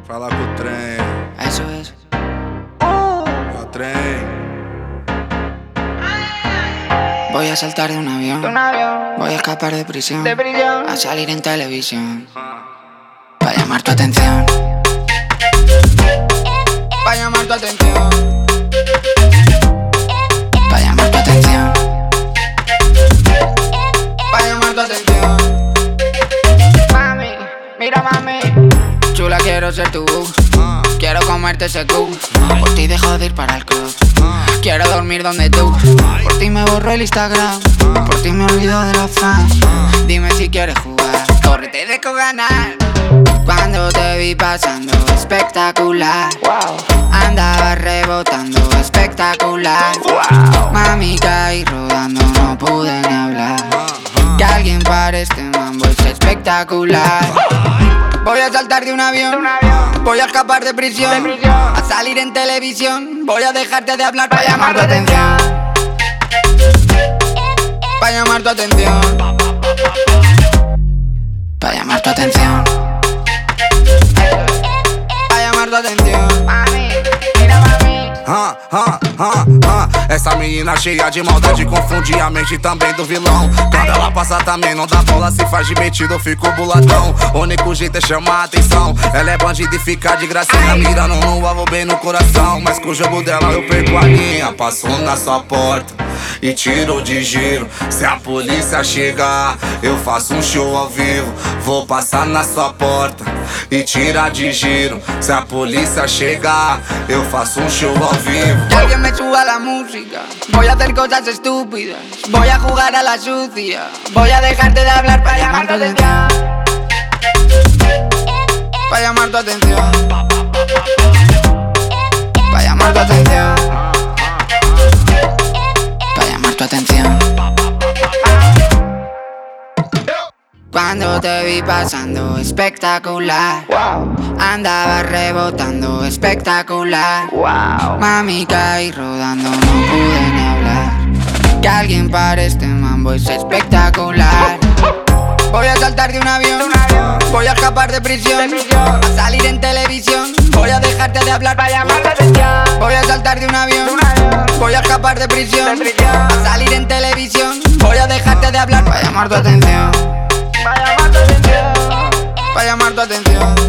Fala com o trem. Eso es. O trem. Voy a saltar de un avión. Voy a escapar de prisión. A salir en televisión. Pa' llamar tu atención. Pa' llamar tu atención. Pa' llamar tu atención. Pa' llamar tu atención. Mami, mira mami. Chula, quiero ser tu boo. Quiero comerte ese cu. Por ti dejo de ir para el club. Quiero dormir donde tú. Por ti me borro el Instagram. Por ti me olvido de los fans. Dime si quieres jugar. Corre, te dejo ganar. Cuando te vi pasando, espectacular. Andaba rebotando, espectacular. Mami, caí rodando, no pude ni hablar. Que alguien pare este mambo, es espectacular. Voy a saltar de un avión. Voy a escapar de prisión. A salir en televisión. Voy a dejarte de hablar para llamar tu atención. Para llamar tu atención. Para llamar tu atención. Para llamar tu atención. Mami, mira mami. Essa menina cheia de maldade confunde a mente também do vilão. Quando ela passa também não dá bola, se faz de metido, eu fico buladão. O único jeito é chamar a atenção. Ela é bandida e fica de gracinha, mirando no alvo bem no coração. Mas com o jogo dela eu perco a linha. Passou na sua porta e tirou de giro. Se a polícia chegar, eu faço um show ao vivo. Vou passar na sua porta y tira de giro. Si a polícia chegar, eu faço un show ao vivo. Que alguien me suba la música. Voy a hacer cosas estúpidas. Voy a jugar a la sucia. Voy a dejarte de hablar para llamar tu atención. Para llamar tu atención. Para llamar tu atención. Para llamar tu atención. Cuando te vi pasando, espectacular. Andaba rebotando, espectacular. Mami, caí rodando, no pude ni hablar. Que alguien pare este mambo, es espectacular. Voy a saltar de un avión. Voy a escapar de prisión. A salir en televisión. Voy a dejarte de hablar para llamar tu atención. Voy a saltar de un avión. Voy a escapar de prisión. A salir en televisión. Voy a dejarte de hablar para llamar tu atención. Para llamar tu atención. Para llamar tu atención.